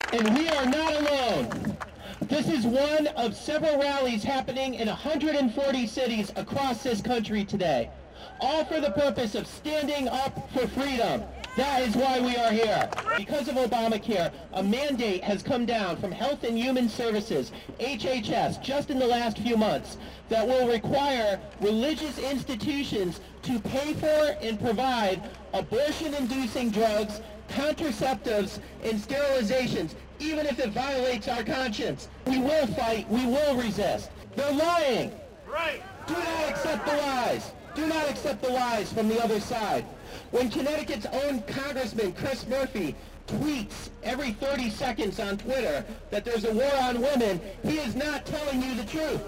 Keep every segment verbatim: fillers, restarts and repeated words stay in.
And we are not alone. This is one of several rallies happening in one hundred forty cities across this country today, all for the purpose of standing up for freedom. That is why we are here. Because of Obamacare, a mandate has come down from Health and Human Services, H H S, just in the last few months, that will require religious institutions to pay for and provide abortion-inducing drugs, contraceptives, and sterilizations, even if it violates our conscience. We will fight. We will resist. They're lying. Right. Do not accept the lies. Do not accept the lies from the other side. When Connecticut's own Congressman Chris Murphy tweets every thirty seconds on Twitter that there's a war on women, he is not telling you the truth.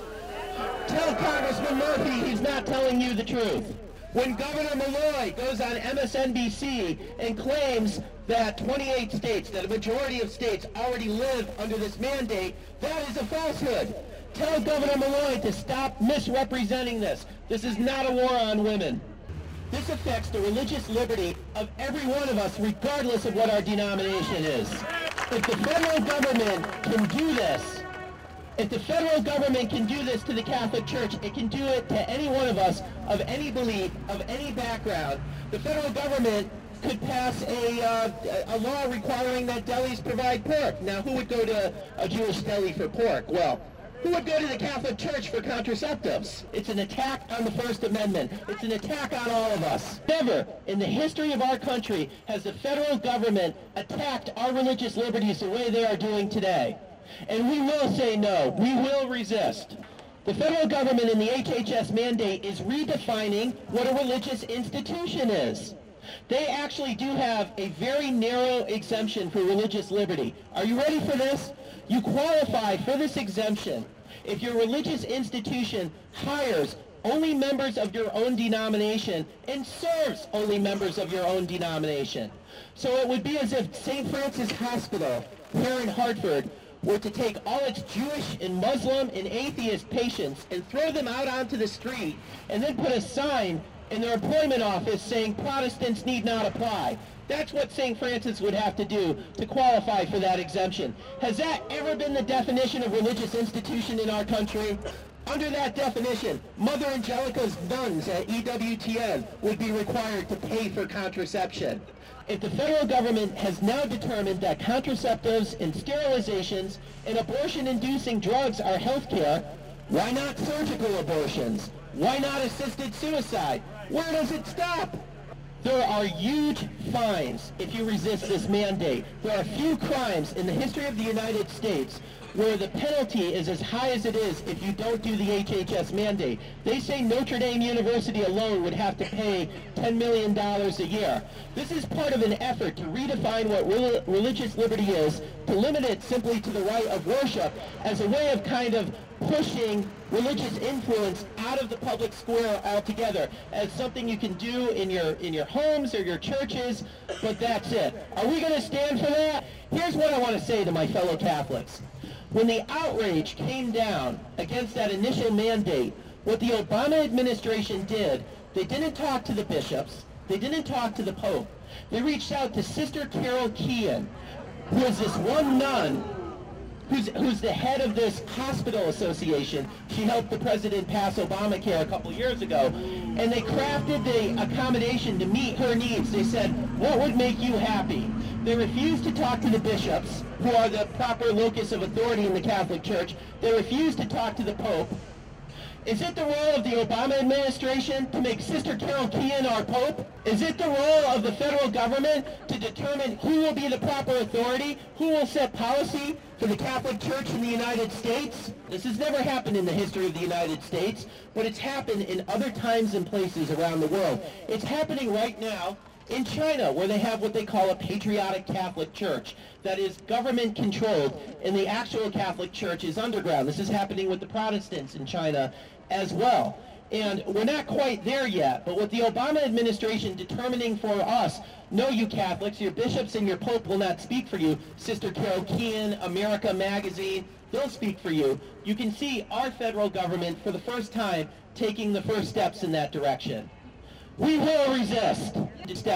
Tell Congressman Murphy he's not telling you the truth. When Governor Malloy goes on M S N B C and claims that twenty-eight states, that a majority of states already live under this mandate, that is a falsehood. Tell Governor Malloy to stop misrepresenting this. This is not a war on women. This affects the religious liberty of every one of us, regardless of what our denomination is. If the federal government can do this, if the federal government can do this to the Catholic Church, it can do it to any one of us of any belief, of any background. The federal government could pass a, uh, a law requiring that delis provide pork. Now, who would go to a Jewish deli for pork? Well, who would go to the Catholic Church for contraceptives? It's an attack on the First Amendment. It's an attack on all of us. Never in the history of our country has the federal government attacked our religious liberties the way they are doing today. And we will say no. We will resist. The federal government in the H H S mandate is redefining what a religious institution is. They actually do have a very narrow exemption for religious liberty. Are you ready for this? You qualify for this exemption if your religious institution hires only members of your own denomination and serves only members of your own denomination. So it would be as if Saint Francis Hospital here in Hartford were to take all its Jewish and Muslim and atheist patients and throw them out onto the street and then put a sign in their employment office saying Protestants need not apply. That's what Saint Francis would have to do to qualify for that exemption. Has that ever been the definition of religious institution in our country? Under that definition, Mother Angelica's nuns at E W T N would be required to pay for contraception. If the federal government has now determined that contraceptives and sterilizations and abortion-inducing drugs are health care, why not surgical abortions? Why not assisted suicide? Where does it stop? There are huge fines if you resist this mandate. There are few crimes in the history of the United States where the penalty is as high as it is if you don't do the H H S mandate. They say Notre Dame University alone would have to pay ten million dollars a year. This is part of an effort to redefine what re- religious liberty is, to limit it simply to the right of worship as a way of kind of pushing religious influence out of the public square altogether as something you can do in your in your homes or your churches, but that's it. Are we going to stand for that? Here's what I want to say to my fellow Catholics. When the outrage came down against that initial mandate, what the Obama administration did, they didn't talk to the bishops, they didn't talk to the Pope. They reached out to Sister Carol Keehan, who is this one nun Who's, who's the head of this hospital association. She helped the president pass Obamacare a couple years ago. And they crafted the accommodation to meet her needs. They said, what would make you happy? They refused to talk to the bishops, who are the proper locus of authority in the Catholic Church. They refused to talk to the Pope. Is it the role of the Obama administration to make Sister Carol Keehan our Pope? Is it the role of the federal government to determine who will be the proper authority, who will set policy for the Catholic Church in the United States? This has never happened in the history of the United States, but it's happened in other times and places around the world. It's happening right now in China, where they have what they call a patriotic Catholic Church that is government-controlled, and the actual Catholic Church is underground. This is happening with the Protestants in China as well. And we're not quite there yet, but with the Obama administration determining for us, no, you Catholics, your bishops and your Pope will not speak for you. Sister Carol Keehan, America Magazine, they'll speak for you. You can see our federal government, for the first time, taking the first steps in that direction. We will resist.